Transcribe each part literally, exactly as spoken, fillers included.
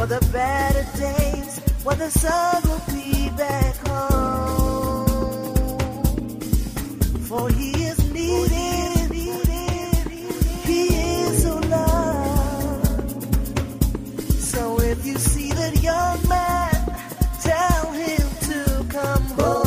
the better days when the sun will be back home. For he is needed, he is so loved. So if you see that young man, tell him to come home.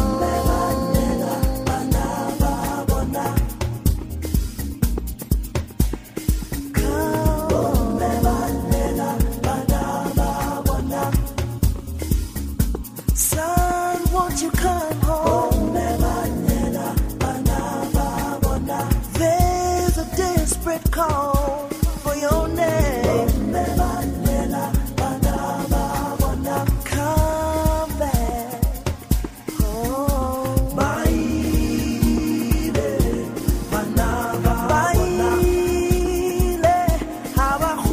You come home. There's a desperate call for your name. Come back home. Baile, baile, abajo,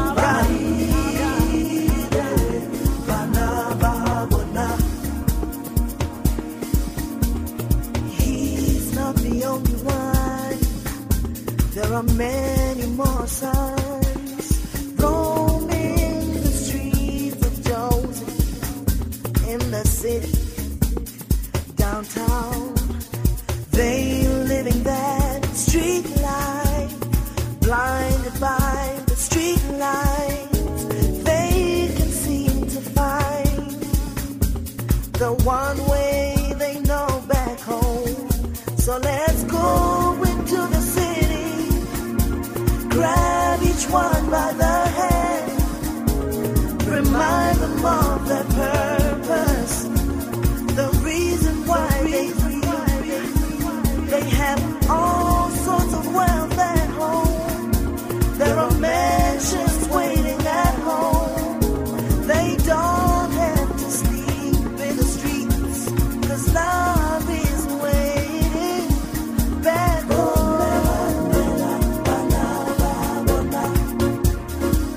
the only one. There are many more sons roaming the streets of Joseph in the city, downtown. They living that street life, blinded by the street lights. They can seem to find the one way they know back home. So let's go into the city, grab each one by the hand, remind them of their purpose, the reason why they they have all sorts of wealth at home. There are mansions waiting at home. They don't have to sleep in the streets, 'cause love is waiting back home.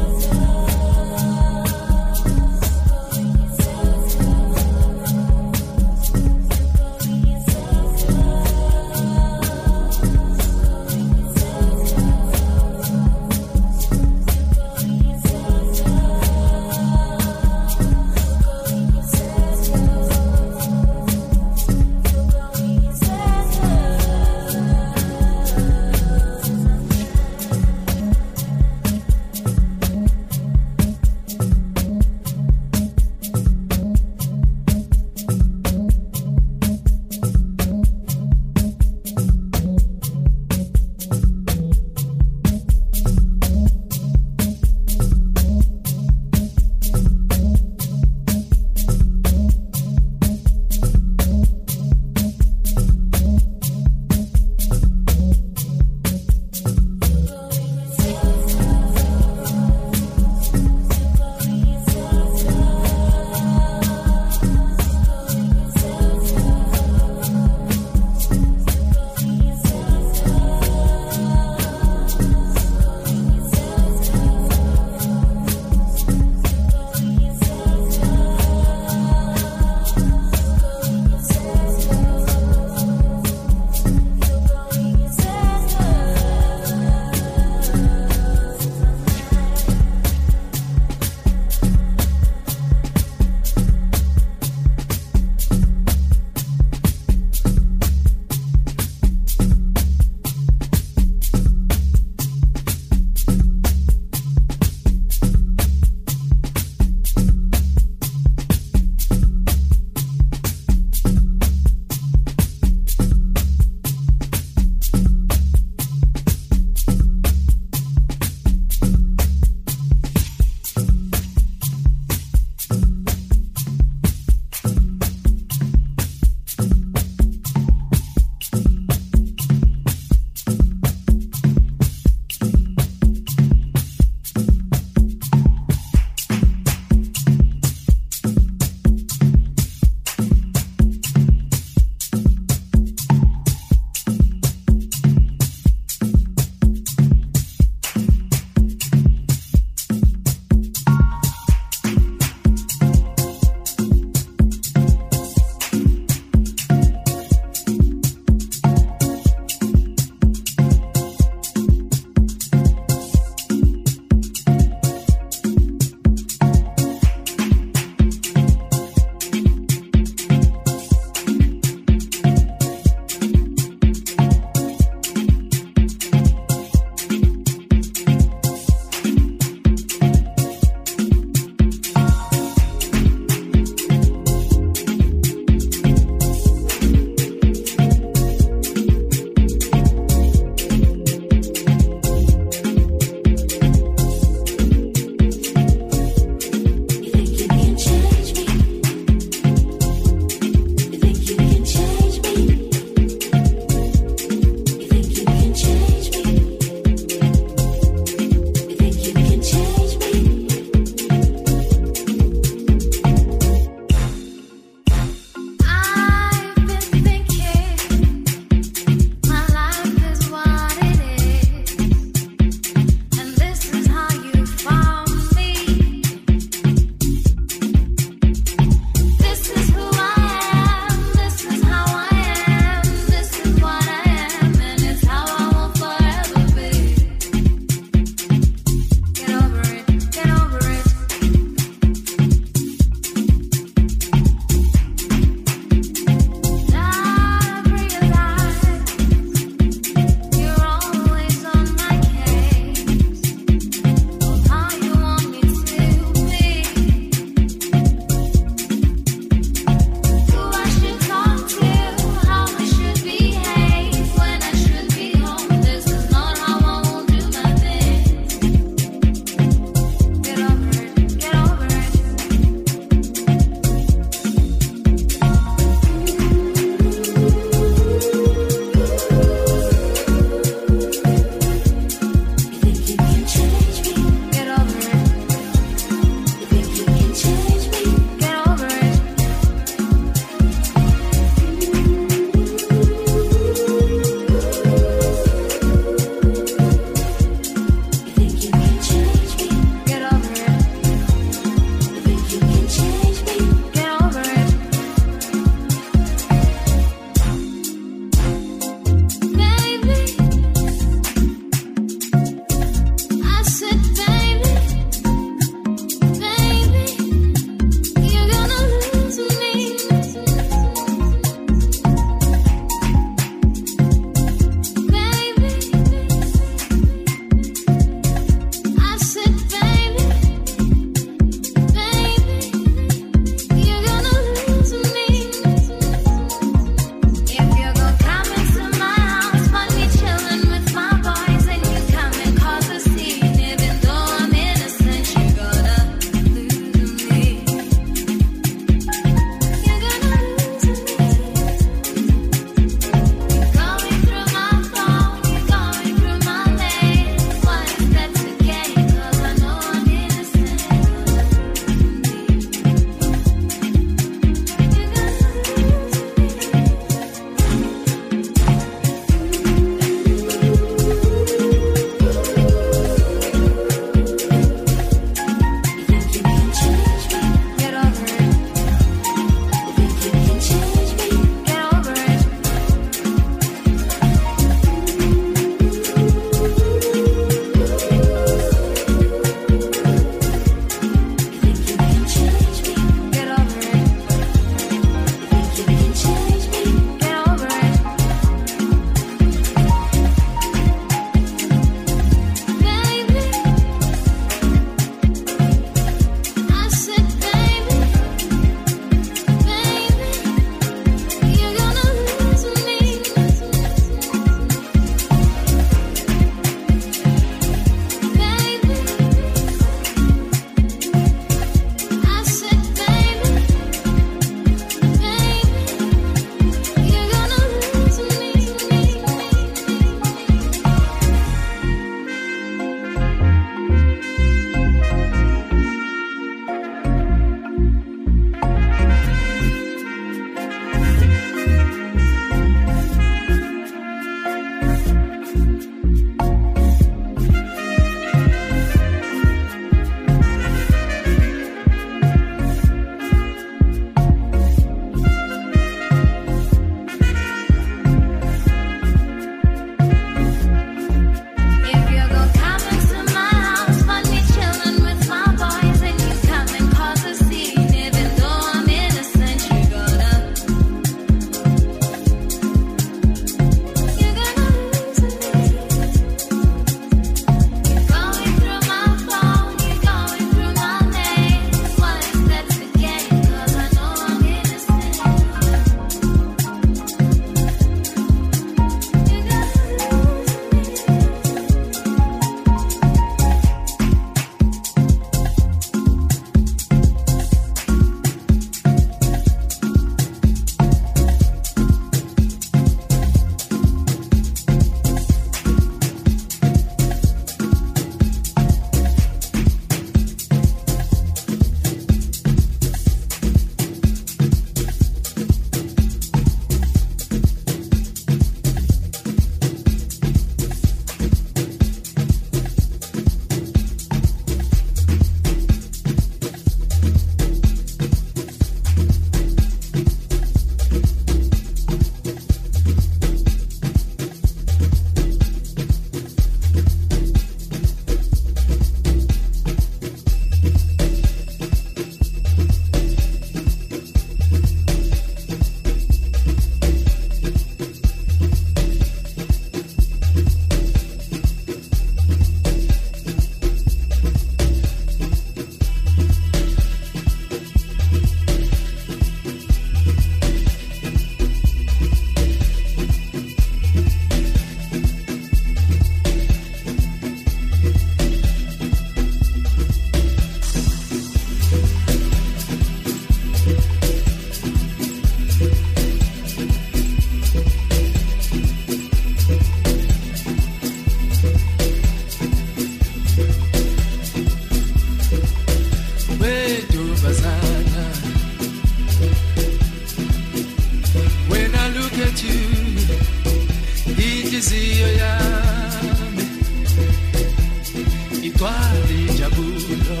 igcwale injabulo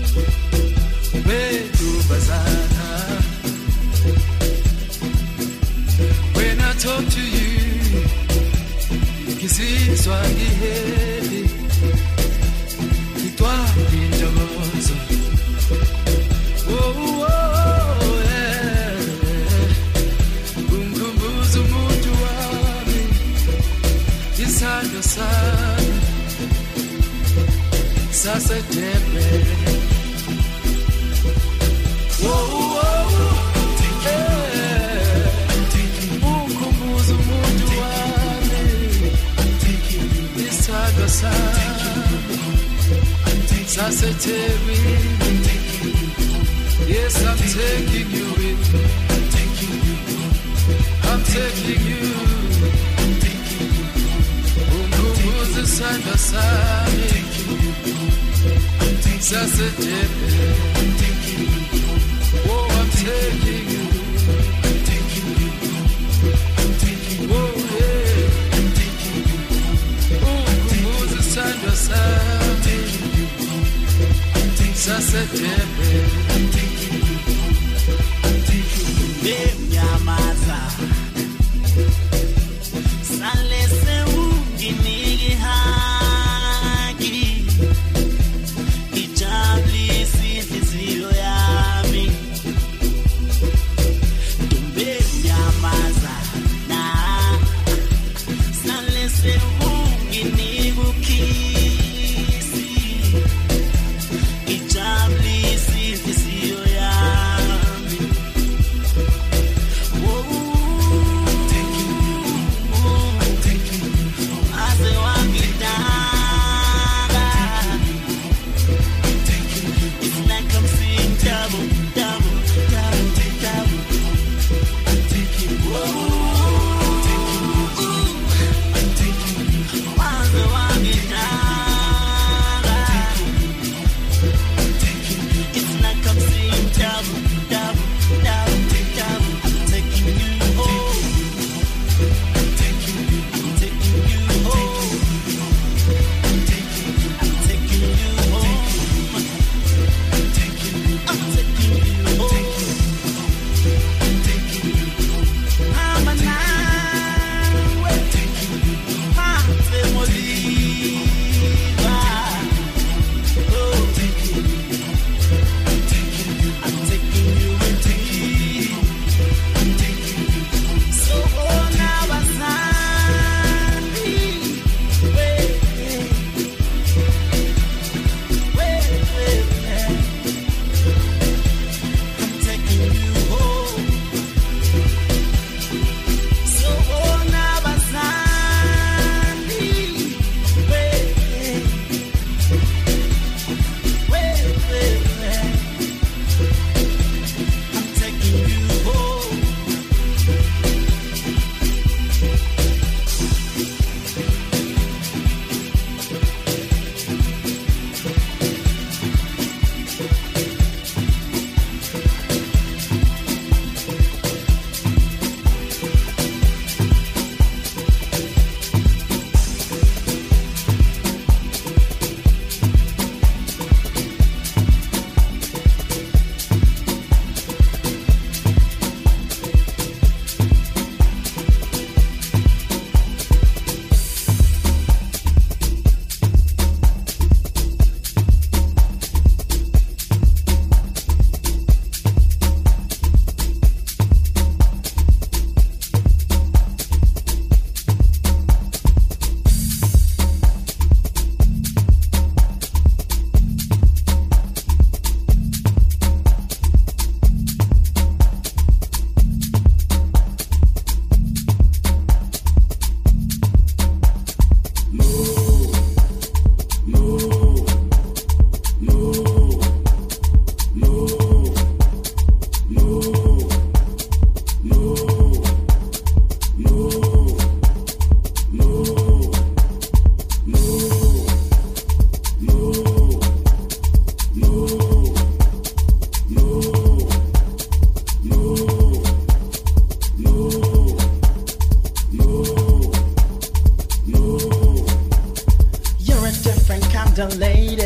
bedubazana. When I talk to you, ngizizwa ngihappy, igcwale injabulo. Oh, oh, yeah. Umkhumbuza umuntu wami, isandla sami sasedebe. Oh, oh, yeah. Umkhumbuza umuntu wami, isandla sami sasedebe. Yes, I'm taking you with me. I'm taking you. I'm taking you. I'm taking you. Umkhumbuza isandla sami. I'm taking you. I'm taking you. I'm taking you. Oh, I'm taking you. I'm taking you. I'm taking you. Oh, yeah. I'm taking you. Umkhumbuza isandla sami. I'm taking you. I'm taking you. I'm taking you. Nyamaza sale se unginigi haki ijablisi fizio yami tumbe nyamaza na sale se unginigi kisi ijablisi fizio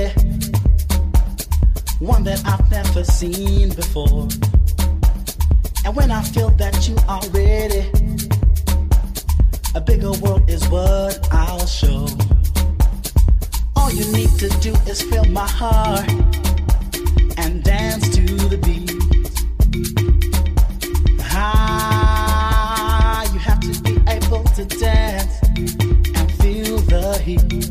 ready. One that I've never seen before. And when I feel that you are ready, a bigger world is what I'll show. All you need to do is feel my heart and dance to the beat. Ah, you have to be able to dance and feel the heat.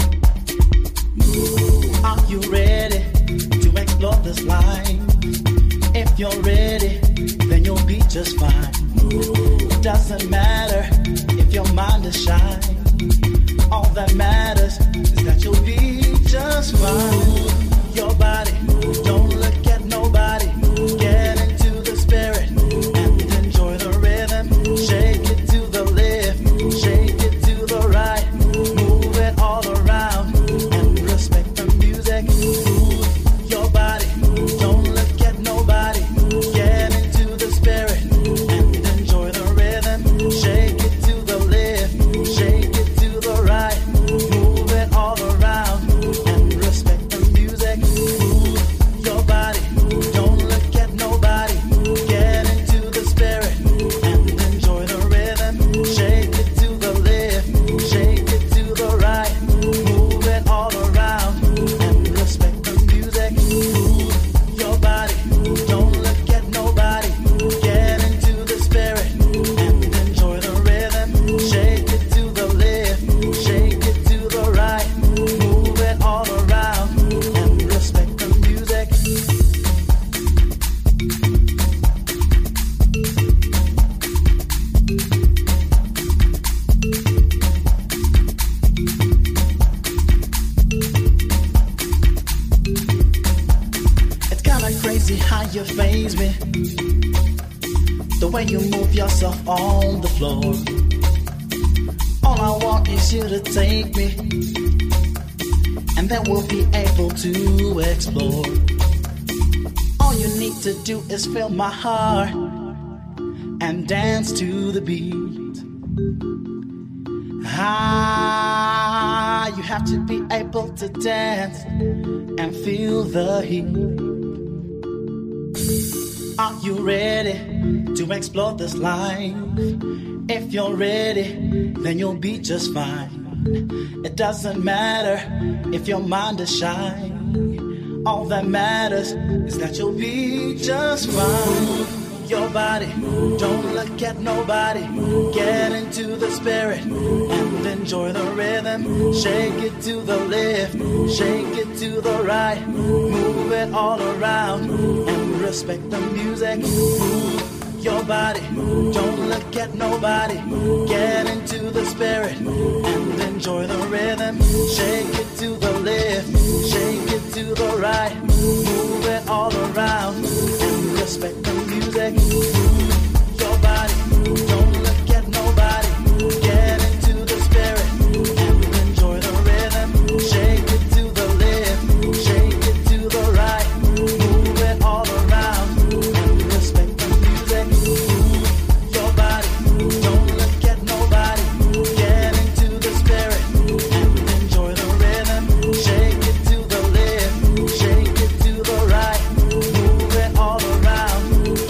Are you ready to explore this life? If you're ready, then you'll be just fine. It doesn't matter if your mind is shy. All that matters is that you'll be just fine. Your body, don't look at nobody. Get into the spirit and enjoy the rhythm. Shake it to the left, shake it to the right. Move it all around and respect the music. Move your body, don't look at nobody. Get into the spirit and enjoy the rhythm. Shake it to the left, shake it to the right. Move it all around and respect the music. Move your body, don't look at nobody. Get into the spirit and enjoy the rhythm. Shake it to the left, shake it to the right. Move it all around and respect the music. Move your body, don't look at nobody. Get into the spirit and enjoy the rhythm. Shake it to the left, shake it to the right. Move it all around and respect the music. It's kinda crazy how you faze me, the way you move yourself on the floor. All I want is you to take me, and then we'll be able to explore. All you need to do is feel my heart and dance to the beat. Ah, you have to be able to dance and feel the heat. Are you ready to explore this life? If you're ready, then you'll be just fine. It doesn't matter if your mind is shy. All that matters is that you'll be just fine. Your body, don't look at nobody. Get into the spirit and enjoy the rhythm. Shake it to the left, shake it to the right. Move it all around and respect the music. Move your body, don't look at nobody. Get into the spirit and enjoy the rhythm. Shake it to the left, shake it to the right. Move it all around and respect the music. Your body, don't look at nobody. Get into the spirit and enjoy the rhythm. Shake it to the left, shake it to the right. Move it all around and respect the music. Your body, don't look at nobody. Get into the spirit and enjoy the rhythm. Shake it to the left, shake it to the right. Move it all around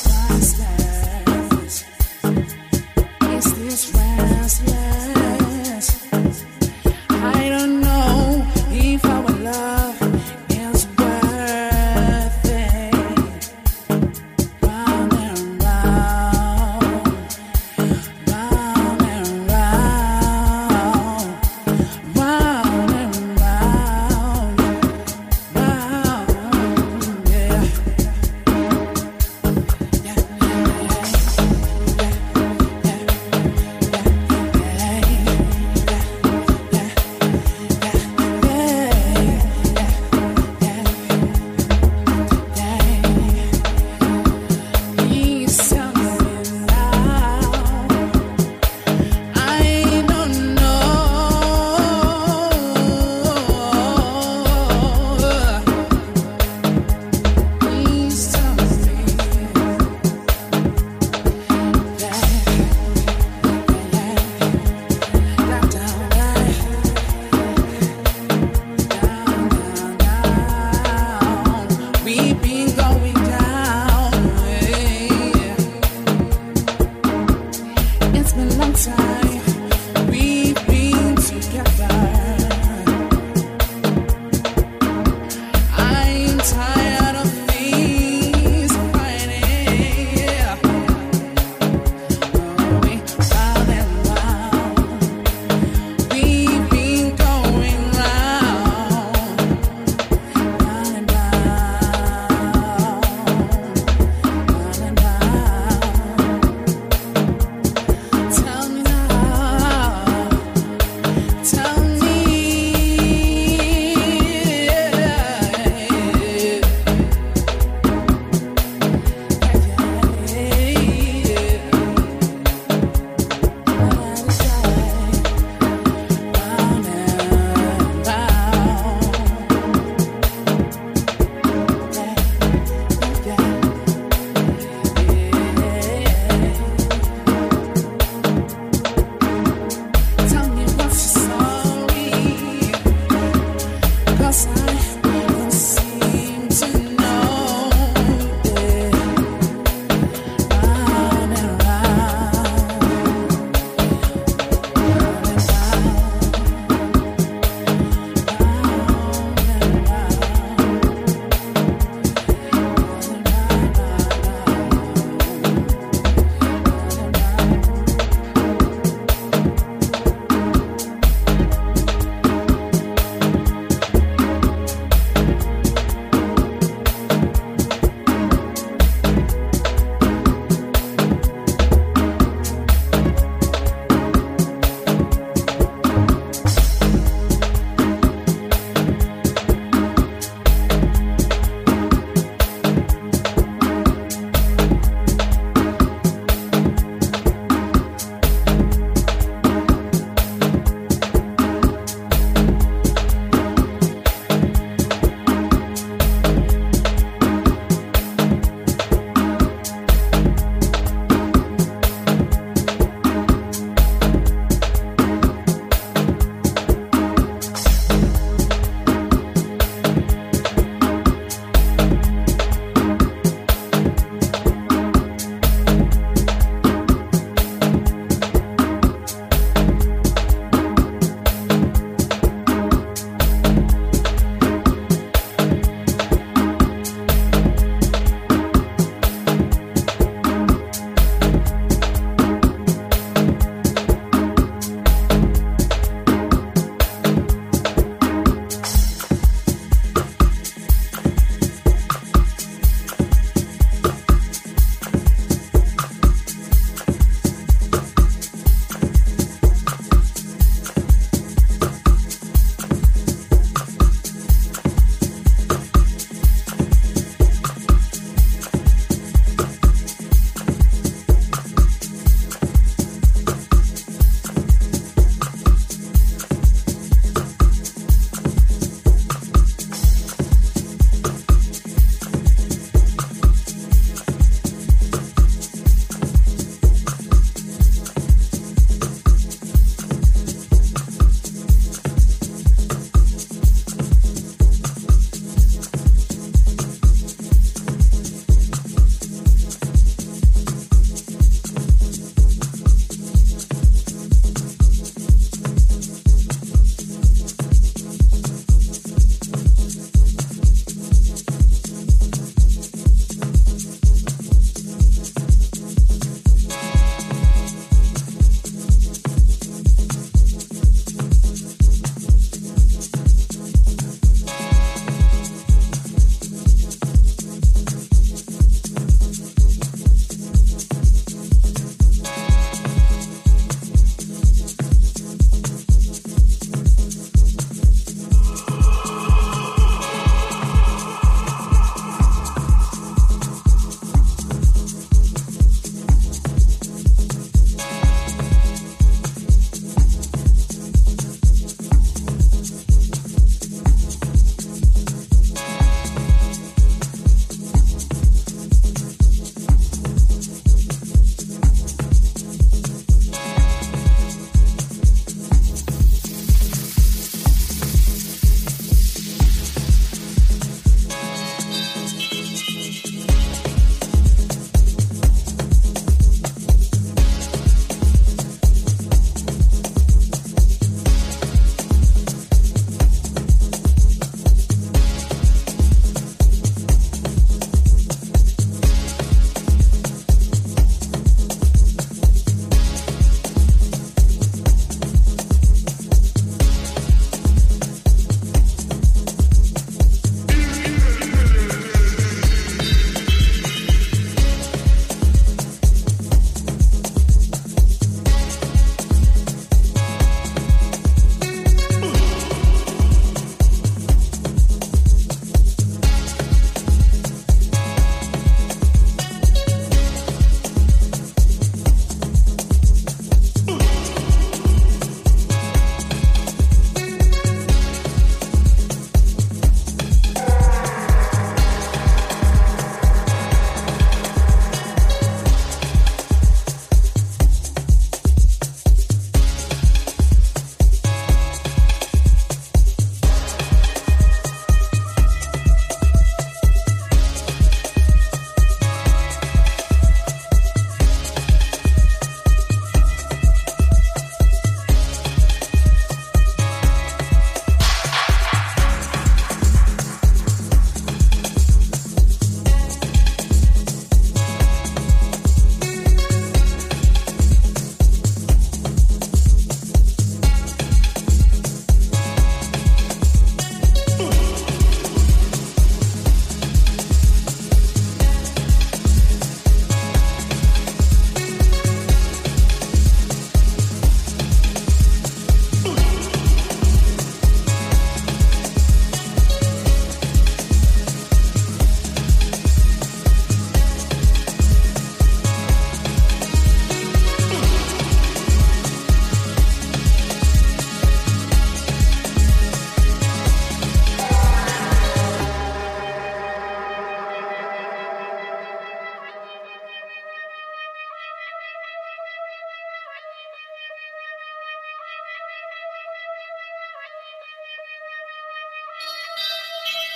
Yeah.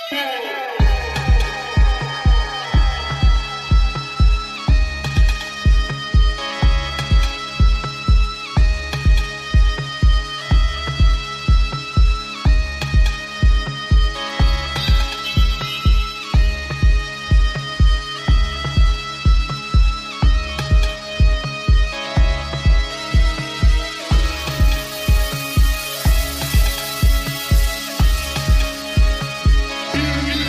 Mm-hmm.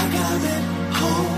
coming home.